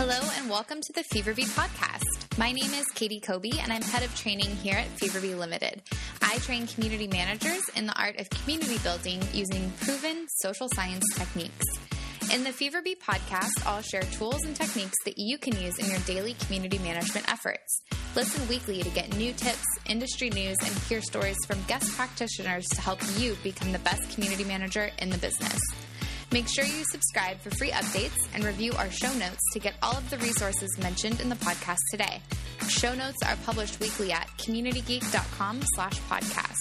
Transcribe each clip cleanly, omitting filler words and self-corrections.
Hello and welcome to the Feverbee podcast. My name is Katie Kobe and I'm head of training here at Feverbee Limited. I train community managers in the art of community building using proven social science techniques. In the Feverbee podcast, I'll share tools and techniques that you can use in your daily community management efforts. Listen weekly to get new tips, industry news, and hear stories from guest practitioners to help you become the best community manager in the business. Make sure you subscribe for free updates and review our show notes to get all of the resources mentioned in the podcast today. Show notes are published weekly at communitygeek.com/podcast.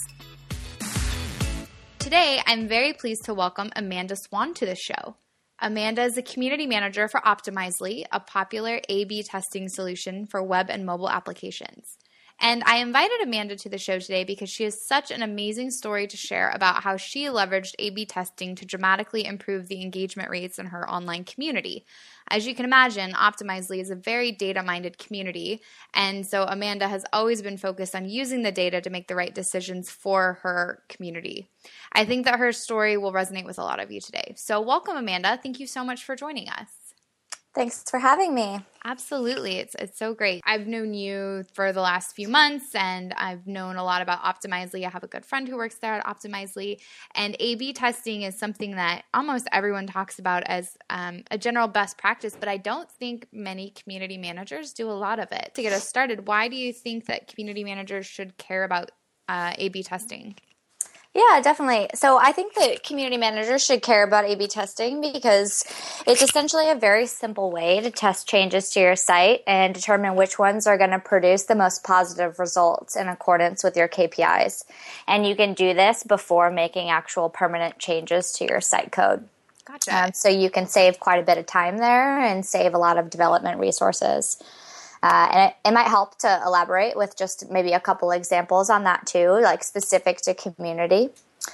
Today, I'm very pleased to welcome Amanda Swan to the show. Amanda is a community manager for Optimizely, a popular A/B testing solution for web and mobile applications. And I invited Amanda to the show today because she has such an amazing story to share about how she leveraged A/B testing to dramatically improve the engagement rates in her online community. As you can imagine, Optimizely is a very data-minded community, and so Amanda has always been focused on using the data to make the right decisions for her community. I think that her story will resonate with a lot of you today. So welcome, Amanda. Thank you so much for joining us. Thanks for having me. Absolutely. It's so great. I've known you for the last few months, and I've known a lot about Optimizely. I have a good friend who works there at Optimizely, and A/B testing is something that almost everyone talks about as a general best practice, but I don't think many community managers do a lot of it. To get us started, why do you think that community managers should care about A/B testing? Yeah, definitely. So I think that community managers should care about A/B testing because it's essentially a very simple way to test changes to your site and determine which ones are going to produce the most positive results in accordance with your KPIs. And you can do this before making actual permanent changes to your site code. Gotcha. So you can save quite a bit of time there and save a lot of development resources. And it might help to elaborate with just maybe a couple examples on that too, like specific to community.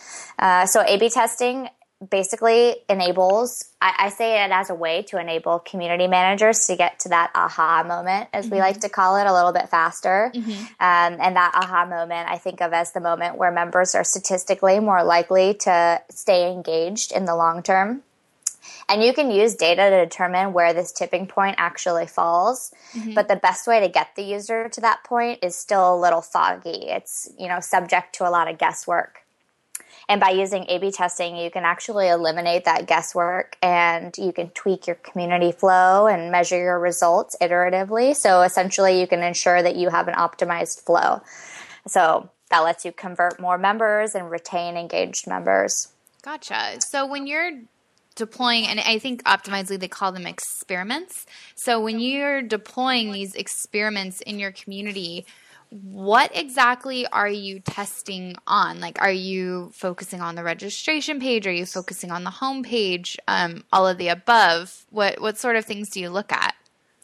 So A/B testing basically enables, I say it as a way to enable community managers to get to that aha moment, as we like to call it, a little bit faster. And that aha moment I think of as the moment where members are statistically more likely to stay engaged in the long term. And you can use data to determine where this tipping point actually falls. But the best way to get the user to that point is still a little foggy. It's, subject to a lot of guesswork. And by using A/B testing, you can actually eliminate that guesswork and you can tweak your community flow and measure your results iteratively. So essentially you can ensure that you have an optimized flow. So that lets you convert more members and retain engaged members. Gotcha. So when you're deploying, and I think Optimizely, they call them experiments. So when you're deploying these experiments in your community, what exactly are you testing on? Like, are you focusing on the registration page? Are you focusing on the home page? All of the above? What sort of things do you look at?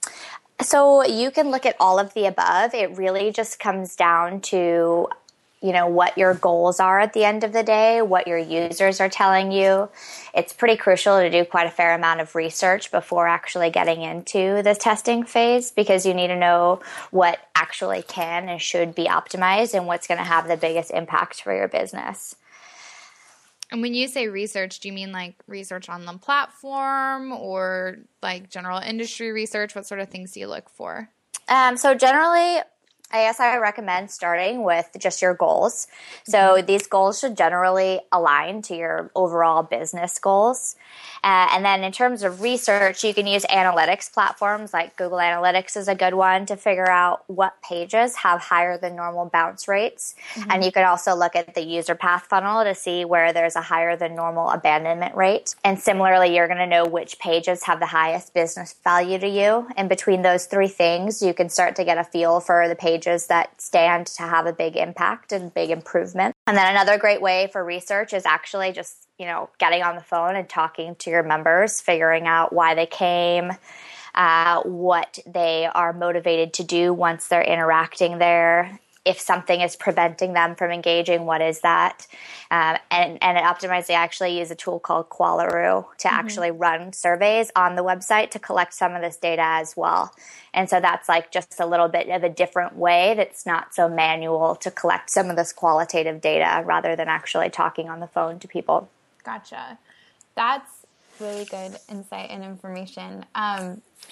So you can look at all of the above. It really just comes down to what your goals are at the end of the day, what your users are telling you. It's pretty crucial to do quite a fair amount of research before actually getting into the testing phase because you need to know what actually can and should be optimized and what's going to have the biggest impact for your business. And when you say research, do you mean like research on the platform or like general industry research? What sort of things do you look for? So generally, I guess I recommend starting with just your goals. So these goals should generally align to your overall business goals. And then in terms of research, you can use analytics platforms like Google Analytics is a good one to figure out what pages have higher than normal bounce rates. And you can also look at the user path funnel to see where there's a higher than normal abandonment rate. And similarly, you're going to know which pages have the highest business value to you. And between those three things, you can start to get a feel for the pages that stand to have a big impact and big improvement. And then another great way for research is actually just getting on the phone and talking to your members, figuring out why they came, what they are motivated to do once they're interacting there. If something is preventing them from engaging, what is that? And at Optimizely, I actually use a tool called Qualaroo to actually run surveys on the website to collect some of this data as well. And so that's like just a little bit of a different way that's not so manual to collect some of this qualitative data rather than actually talking on the phone to people. Gotcha. That's really good insight and information.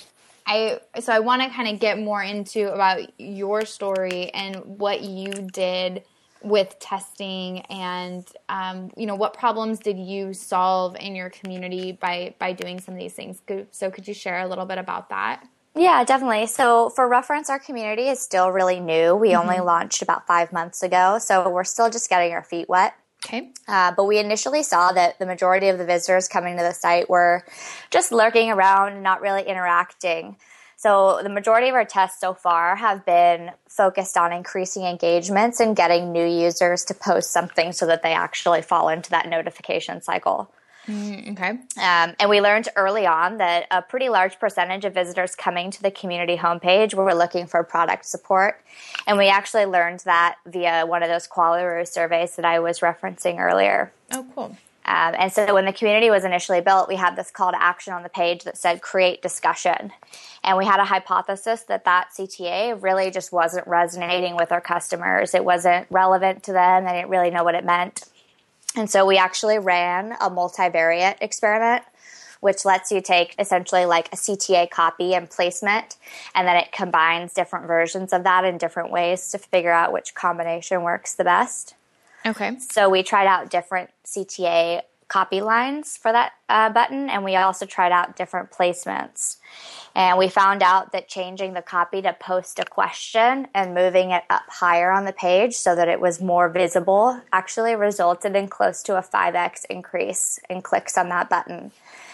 I want to kind of get more into about your story and what you did with testing and, what problems did you solve in your community by doing some of these things? So could you share a little bit about that? Yeah, definitely. So for reference, our community is still really new. We only launched about 5 months ago, so we're still just getting our feet wet. Okay. But we initially saw that the majority of the visitors coming to the site were just lurking around and not really interacting. So the majority of our tests so far have been focused on increasing engagements and getting new users to post something so that they actually fall into that notification cycle. Okay. And we learned early on that a pretty large percentage of visitors coming to the community homepage were looking for product support. And we actually learned that via one of those Qualaroo surveys that I was referencing earlier. Oh, cool. And so when the community was initially built, we had this call to action on the page that said create discussion. And we had a hypothesis that CTA really just wasn't resonating with our customers. It wasn't relevant to them. They didn't really know what it meant. And so we actually ran a multivariate experiment, which lets you take essentially like a CTA copy and placement, and then it combines different versions of that in different ways to figure out which combination works the best. Okay. So we tried out different CTA copy lines for that button, and we also tried out different placements. And we found out that changing the copy to post a question and moving it up higher on the page so that it was more visible actually resulted in close to a 5x increase in clicks on that button.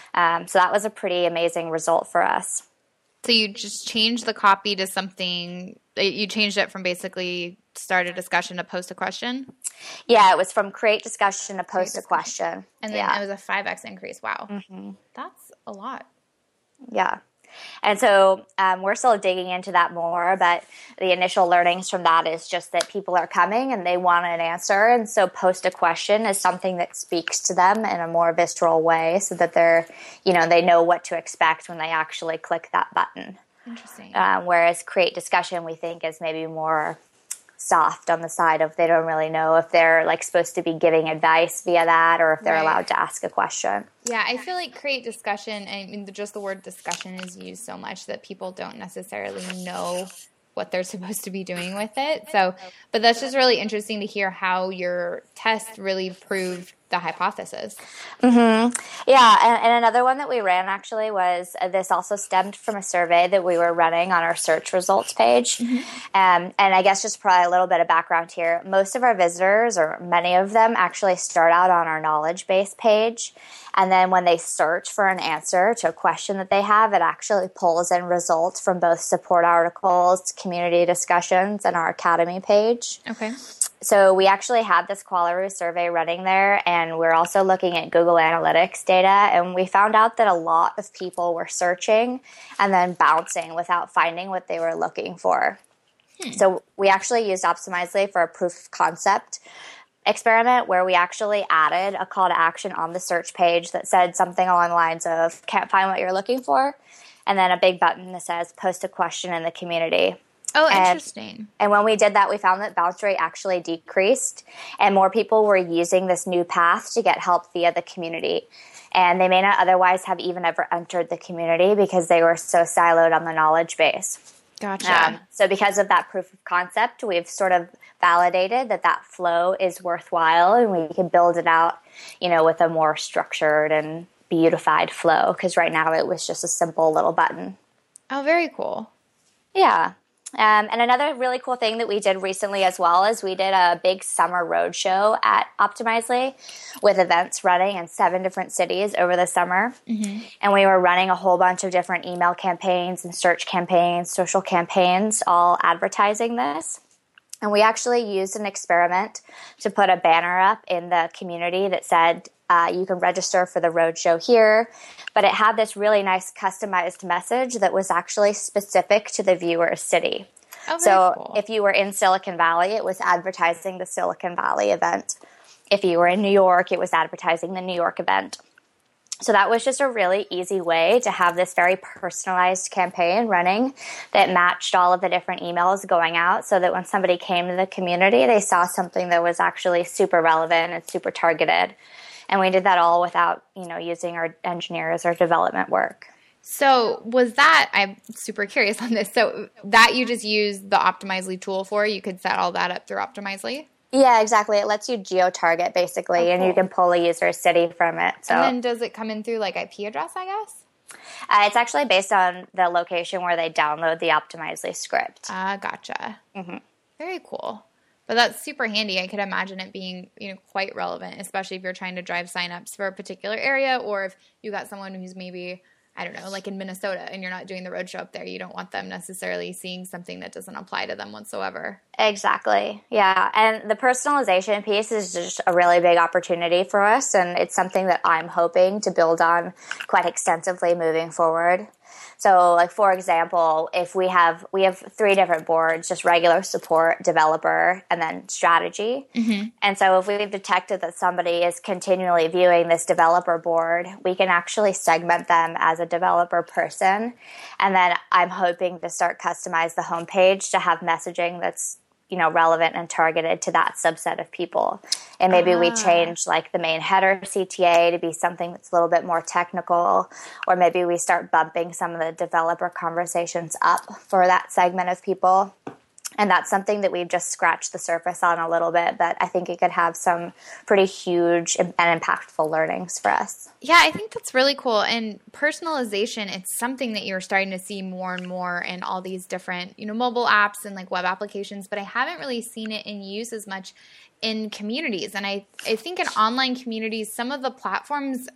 So that was a pretty amazing result for us. So you just changed the copy to something, you changed it from basically start a discussion to post a question? Yeah, it was from create discussion to post a question. And then it was a 5x increase. Wow. Mm-hmm. That's a lot. Yeah. And so we're still digging into that more, but the initial learnings from that is just that people are coming and they want an answer. And so post a question is something that speaks to them in a more visceral way so that they know what to expect when they actually click that button. Interesting. Whereas create discussion, we think, is maybe more soft on the side of they don't really know if they're like supposed to be giving advice via that or if they're allowed to ask a question. Yeah, I feel like create discussion, I mean, just the word discussion is used so much that people don't necessarily know what they're supposed to be doing with it. So, but that's just really interesting to hear how your test really proved the hypothesis. Mm-hmm. Yeah, and another one that we ran actually was this also stemmed from a survey that we were running on our search results page. Mm-hmm. And I guess just probably a little bit of background here. Most of our visitors, or many of them, actually start out on our knowledge base page. And then when they search for an answer to a question that they have, it actually pulls in results from both support articles, community discussions, and our academy page. Okay. So we actually had this Qualaroo survey running there, and we're also looking at Google Analytics data, and we found out that a lot of people were searching and then bouncing without finding what they were looking for. So we actually used Optimizely for a proof of concept experiment where we actually added a call to action on the search page that said something along the lines of can't find what you're looking for, and then a big button that says post a question in the community. Oh, interesting. And when we did that, we found that bounce rate actually decreased and more people were using this new path to get help via the community. And they may not otherwise have even ever entered the community because they were so siloed on the knowledge base. Gotcha. So because of that proof of concept, we've sort of validated that flow is worthwhile and we can build it out, with a more structured and beautified flow. Because right now it was just a simple little button. Oh, very cool. Yeah. And another really cool thing that we did recently as well is we did a big summer roadshow at Optimizely with events running in 7 different cities over the summer. Mm-hmm. And we were running a whole bunch of different email campaigns and search campaigns, social campaigns, all advertising this. And we actually used an experiment to put a banner up in the community that said, you can register for the roadshow here, but it had this really nice customized message that was actually specific to the viewer's city. Oh, so cool. If you were in Silicon Valley, it was advertising the Silicon Valley event. If you were in New York, it was advertising the New York event. So that was just a really easy way to have this very personalized campaign running that matched all of the different emails going out so that when somebody came to the community, they saw something that was actually super relevant and super targeted. And we did that all without, using our engineers or development work. So was that, I'm super curious on this, so that you just use the Optimizely tool for, you could set all that up through Optimizely? Yeah, exactly. It lets you geo-target basically, and you can pull a user's city from it. So, and then does it come in through like IP address, I guess? it's actually based on the location where they download the Optimizely script. Gotcha. Mm-hmm. Very cool. But that's super handy. I could imagine it being, quite relevant, especially if you're trying to drive signups for a particular area, or if you got someone who's maybe, I don't know, like in Minnesota and you're not doing the roadshow up there. You don't want them necessarily seeing something that doesn't apply to them whatsoever. Exactly. Yeah. And the personalization piece is just a really big opportunity for us. And it's something that I'm hoping to build on quite extensively moving forward. So, like, for example, if we have 3 different boards, just regular support, developer, and then strategy. Mm-hmm. And so if we've detected that somebody is continually viewing this developer board, we can actually segment them as a developer person. And then I'm hoping to start customize the homepage to have messaging that's relevant and targeted to that subset of people. And maybe we change like the main header CTA to be something that's a little bit more technical, or maybe we start bumping some of the developer conversations up for that segment of people. And that's something that we've just scratched the surface on a little bit, but I think it could have some pretty huge and impactful learnings for us. Yeah, I think that's really cool. And personalization, it's something that you're starting to see more and more in all these different, mobile apps and like web applications, but I haven't really seen it in use as much in communities. And I think in online communities, some of the platforms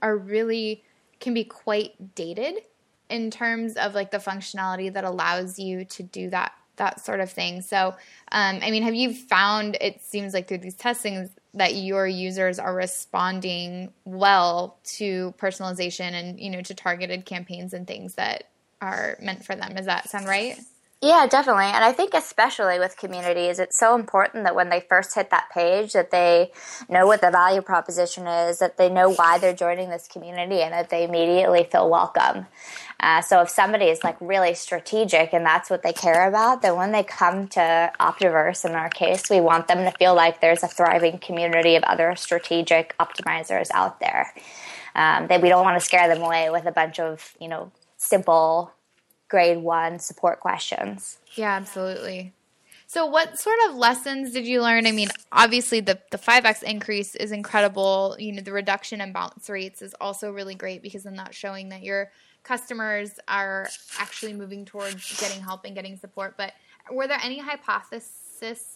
can be quite dated in terms of like the functionality that allows you to do that sort of thing. So, have you found, it seems like through these testings, that your users are responding well to personalization and, to targeted campaigns and things that are meant for them? Does that sound right? Yeah, definitely. And I think especially with communities, it's so important that when they first hit that page that they know what the value proposition is, that they know why they're joining this community, and that they immediately feel welcome. So if somebody is like really strategic and that's what they care about, then when they come to Optiverse, in our case, we want them to feel like there's a thriving community of other strategic optimizers out there. That we don't want to scare them away with a bunch of, simple grade 1 support questions. Yeah, absolutely. So what sort of lessons did you learn? Obviously the 5x increase is incredible. The reduction in bounce rates is also really great, because then that's showing that your customers are actually moving towards getting help and getting support. But were there any hypotheses?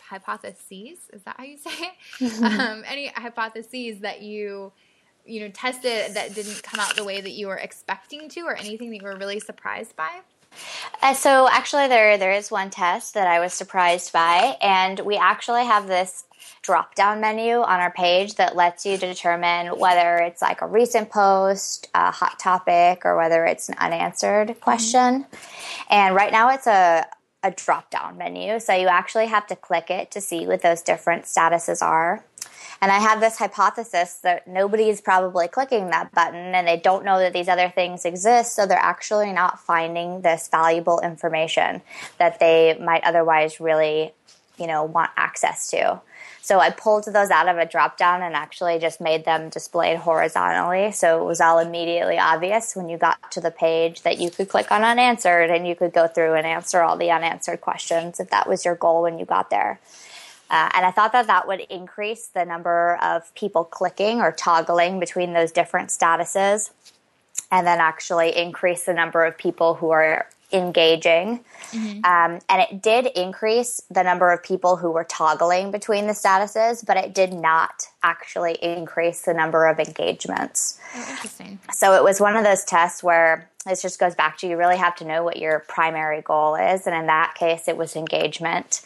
Is that how you say it? Any hypotheses that you tested that didn't come out the way that you were expecting to, or anything that you were really surprised by? So actually there is one test that I was surprised by, and we actually have this drop-down menu on our page that lets you determine whether it's like a recent post, a hot topic, or whether it's an unanswered question. And right now it's a drop-down menu, so you actually have to click it to see what those different statuses are. And I have this hypothesis that nobody's probably clicking that button, and they don't know that these other things exist, so they're actually not finding this valuable information that they might otherwise really, want access to. So I pulled those out of a drop-down and actually just made them displayed horizontally, so it was all immediately obvious when you got to the page that you could click on unanswered, and you could go through and answer all the unanswered questions if that was your goal when you got there. And I thought that would increase the number of people clicking or toggling between those different statuses, and then actually increase the number of people who are engaging. Mm-hmm. And it did increase the number of people who were toggling between the statuses, but it did not actually increase the number of engagements. Oh, interesting. So it was one of those tests where this just goes back to, you really have to know what your primary goal is. And in that case, it was engagement.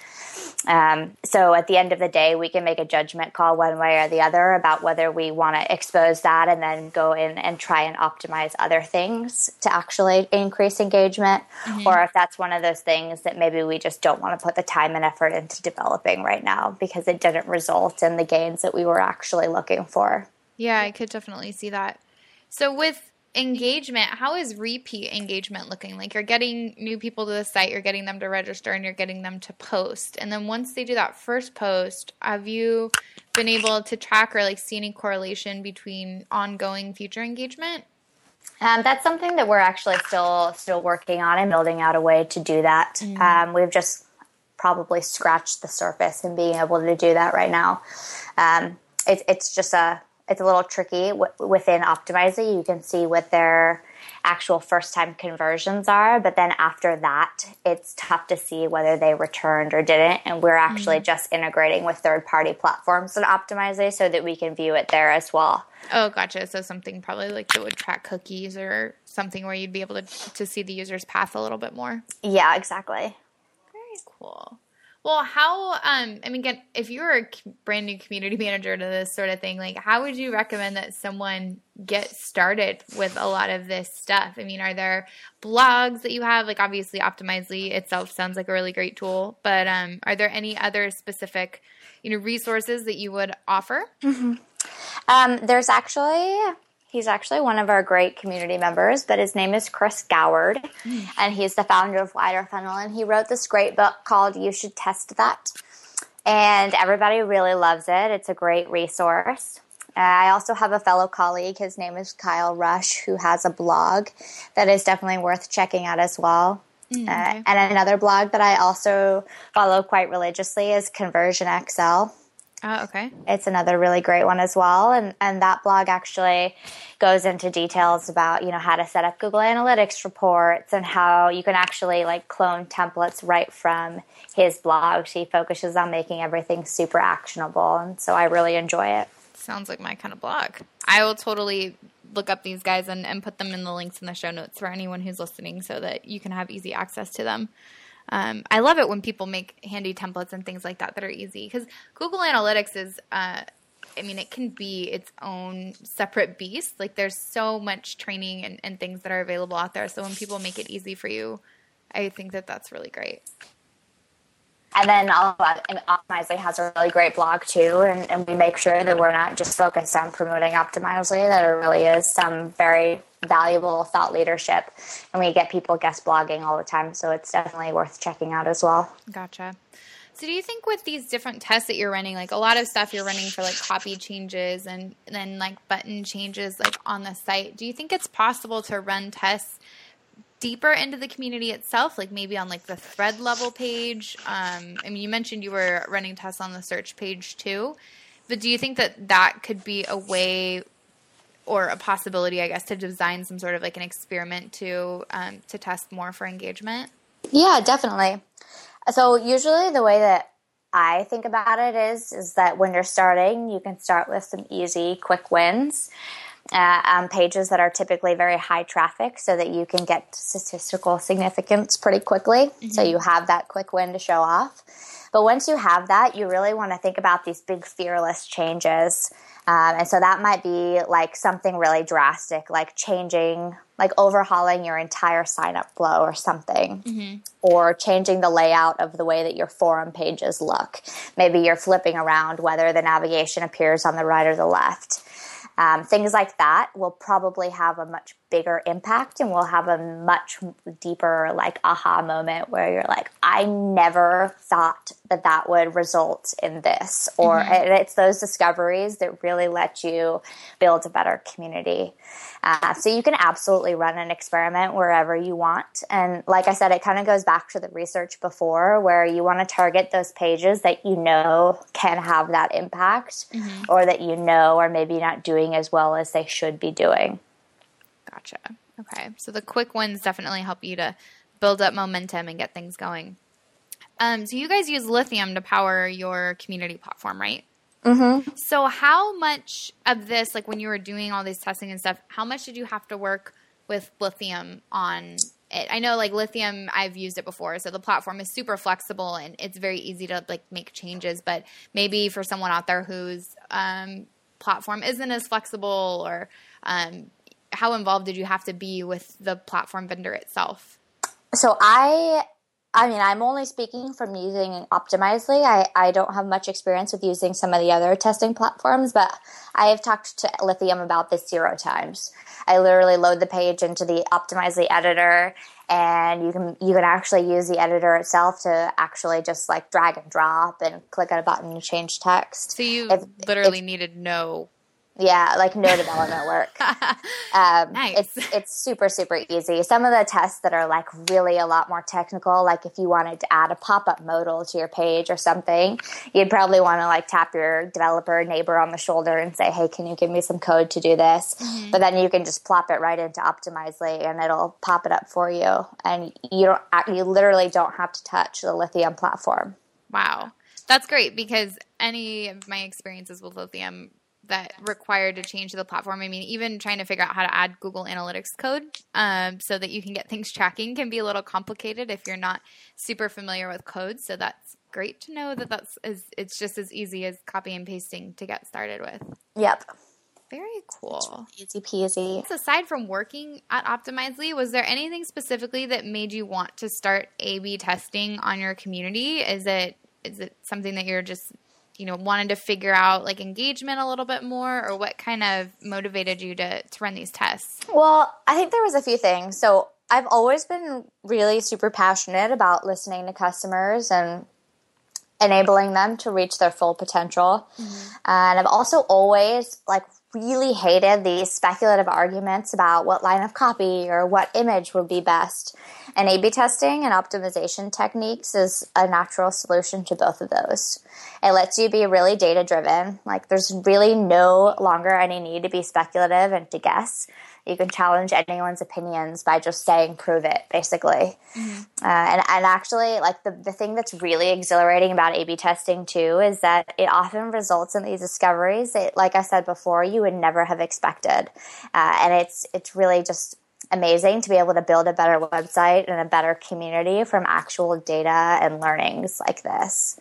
So at the end of the day, we can make a judgment call one way or the other about whether we want to expose that and then go in and try and optimize other things to actually increase engagement, or if that's one of those things that maybe we just don't want to put the time and effort into developing right now because it didn't result in the gains that we were actually looking for. Yeah, I could definitely see that. So with engagement, how is repeat engagement looking? Like, you're getting new people to the site, you're getting them to register, and you're getting them to post. And then once they do that first post, have you been able to track or like see any correlation between ongoing future engagement? That's something that we're actually still working on and building out a way to do that. We've just probably scratched the surface in being able to do that right now. It's a little tricky within Optimizely. You can see what their actual first-time conversions are, but then after that, it's tough to see whether they returned or didn't. And we're actually just integrating with third-party platforms in Optimizely so that we can view it there as well. Oh, gotcha. So something probably like that would track cookies or something where you'd be able to see the user's path a little bit more. Yeah, exactly. Very cool. Well, how, again, if you're a brand new community manager to this sort of thing, like how would you recommend that someone get started with a lot of this stuff? I mean, are there blogs that you have? Like obviously Optimizely itself sounds like a really great tool, but are there any other specific, resources that you would offer? He's actually one of our great community members, but his name is Chris Goward, and he's the founder of Wider Funnel, and he wrote this great book called You Should Test That, and everybody really loves it. It's a great resource. I also have a fellow colleague, his name is Kyle Rush, who has a blog that is definitely worth checking out as well. Okay. And another blog that I also follow quite religiously is Conversion XL. Oh, okay. It's another really great one as well. And that blog actually goes into details about, how to set up Google Analytics reports and how you can actually clone templates right from his blog. So he focuses on making everything super actionable. And so I really enjoy it. Sounds like my kind of blog. I will totally look up these guys and put them in the links in the show notes for anyone who's listening so that you can have easy access to them. I love it when people make handy templates and things like that are easy because Google Analytics is, it can be its own separate beast. Like there's so much training and things that are available out there. So when people make it easy for you, I think that that's really great. And then Optimizely has a really great blog too, and we make sure that we're not just focused on promoting Optimizely, that it really is some very valuable thought leadership, and we get people guest blogging all the time, so it's definitely worth checking out as well. Gotcha. So do you think with these different tests that you're running, like a lot of stuff you're running for copy changes and then button changes on the site, do you think it's possible to run tests deeper into the community itself, maybe on the thread level page? You mentioned you were running tests on the search page too, but do you think that could be a way or a possibility, I guess, to design some sort of an experiment to test more for engagement? Yeah, definitely. So usually the way that I think about it is that when you're starting, you can start with some easy, quick wins on pages that are typically very high traffic so that you can get statistical significance pretty quickly. So you have that quick win to show off. But once you have that, you really want to think about these big fearless changes. And so that might be something really drastic, changing, overhauling your entire sign-up flow or something, or changing the layout of the way that your forum pages look. Maybe you're flipping around whether the navigation appears on the right or the left. Things like that will probably have a much bigger impact and will have a much deeper aha moment where you're I never thought that would result in this. Or it's those discoveries that really let you build a better community. So you can absolutely run an experiment wherever you want. And like I said, it kind of goes back to the research before where you want to target those pages that can have that impact or that are maybe not doing as well as they should be doing. Gotcha. Okay. So the quick wins definitely help you to build up momentum and get things going. So you guys use Lithium to power your community platform, right? Mm-hmm. So how much of this, when you were doing all this testing and stuff, how much did you have to work with Lithium on it? I know Lithium, I've used it before. So the platform is super flexible and it's very easy to make changes. But maybe for someone out there whose platform isn't as flexible or how involved did you have to be with the platform vendor itself? So I'm only speaking from using Optimizely. I don't have much experience with using some of the other testing platforms, but I have talked to Lithium about this 0 times. I literally load the page into the Optimizely editor, and you can actually use the editor itself to actually just drag and drop and click on a button and change text. So you literally needed no Yeah, like no development work. Nice. It's super, super easy. Some of the tests that are like really a lot more technical, like if you wanted to add a pop-up modal to your page or something, you'd probably want to like tap your developer neighbor on the shoulder and say, hey, can you give me some code to do this? Mm-hmm. But then you can just plop it right into Optimizely and it'll pop it up for you. And you literally don't have to touch the Lithium platform. Wow. That's great, because any of my experiences with Lithium that required to change the platform, I mean, even trying to figure out how to add Google Analytics code so that you can get things tracking can be a little complicated if you're not super familiar with code. So that's great to know that it's just as easy as copy and pasting to get started with. Yep. Very cool. Easy peasy. So aside from working at Optimizely, was there anything specifically that made you want to start A/B testing on your community? Is it something that you're just, wanted to figure out like engagement a little bit more, or what kind of motivated you to run these tests? Well, I think there was a few things. So I've always been really super passionate about listening to customers and enabling them to reach their full potential. Mm-hmm. And I've also always really hated these speculative arguments about what line of copy or what image would be best. And A/B testing and optimization techniques is a natural solution to both of those. It lets you be really data-driven. There's really no longer any need to be speculative and to guess. You can challenge anyone's opinions by just saying, prove it, basically. Mm-hmm. And actually, the thing that's really exhilarating about A/B testing, too, is that it often results in these discoveries that, like I said before, you would never have expected. And it's really just amazing to be able to build a better website and a better community from actual data and learnings like this.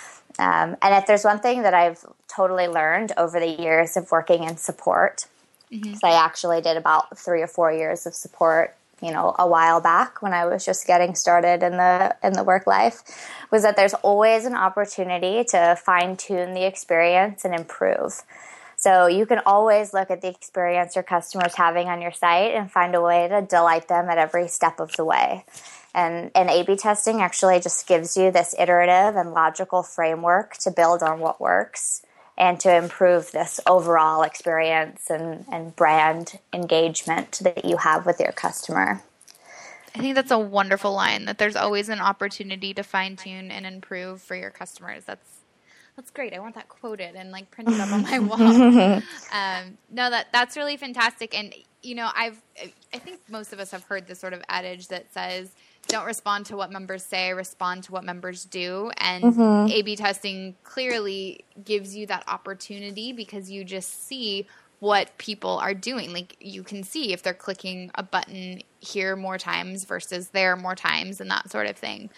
And if there's one thing that I've totally learned over the years of working in support, mm-hmm. So I actually did about 3 or 4 years of support, a while back when I was just getting started in the work life, was that there's always an opportunity to fine-tune the experience and improve. So you can always look at the experience your customer's having on your site and find a way to delight them at every step of the way. And A/B testing actually just gives you this iterative and logical framework to build on what works and to improve this overall experience and brand engagement that you have with your customer. I think that's a wonderful line, that there's always an opportunity to fine-tune and improve for your customers. That's great. I want that quoted and printed up on my wall. No, that's really fantastic. And, I think most of us have heard this sort of adage that says, don't respond to what members say, respond to what members do. And mm-hmm. A/B testing clearly gives you that opportunity because you just see what people are doing. You can see if they're clicking a button here more times versus there more times and that sort of thing.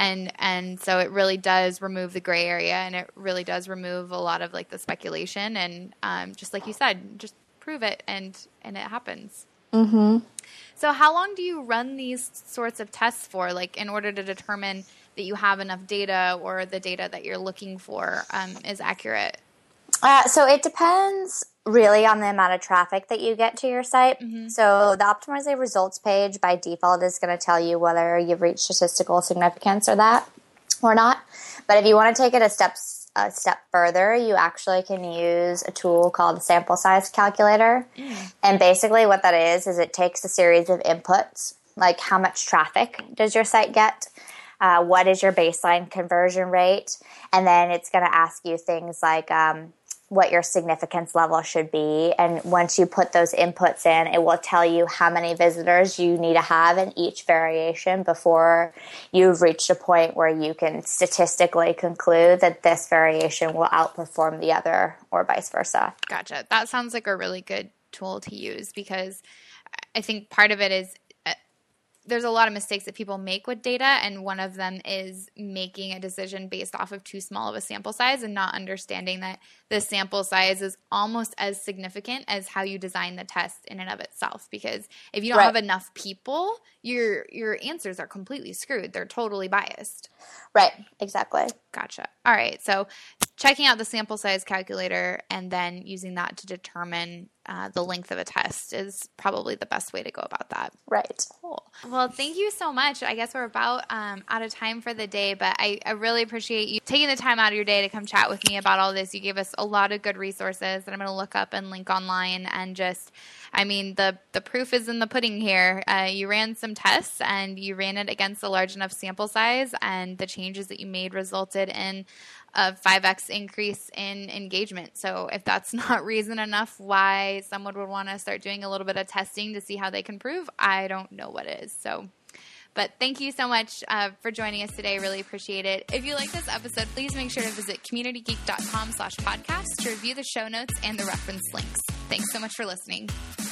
And so it really does remove the gray area, and it really does remove a lot of the speculation. And just like you said, just prove it and it happens. Mm-hmm. So how long do you run these sorts of tests for, in order to determine that you have enough data or the data that you're looking for is accurate? So it depends really on the amount of traffic that you get to your site. Mm-hmm. So the Optimizely results page by default is going to tell you whether you've reached statistical significance or not. But if you want to take it a step further, you actually can use a tool called the sample size calculator. Mm. And basically what that is it takes a series of inputs, like how much traffic does your site get? What is your baseline conversion rate? And then it's going to ask you things like what your significance level should be. And once you put those inputs in, it will tell you how many visitors you need to have in each variation before you've reached a point where you can statistically conclude that this variation will outperform the other or vice versa. Gotcha. That sounds like a really good tool to use, because I think part of it is there's a lot of mistakes that people make with data, and one of them is making a decision based off of too small of a sample size and not understanding that the sample size is almost as significant as how you design the test in and of itself. Because if you don't have enough people, your answers are completely screwed. They're totally biased. Right, exactly. Gotcha. All right. So checking out the sample size calculator and then using that to determine the length of a test is probably the best way to go about that. Right. Cool. Well, thank you so much. I guess we're about out of time for the day, but I really appreciate you taking the time out of your day to come chat with me about all this. You gave us a lot of good resources that I'm going to look up and link online, and just, I mean, the proof is in the pudding here. You ran some tests and you ran it against a large enough sample size, and the changes that you made resulted in a 5x increase in engagement. So if that's not reason enough why someone would want to start doing a little bit of testing to see how they can prove, I don't know what is. So, but thank you so much for joining us today. Really appreciate it. If you like this episode, please make sure to visit communitygeek.com/podcast to review the show notes and the reference links. Thanks so much for listening.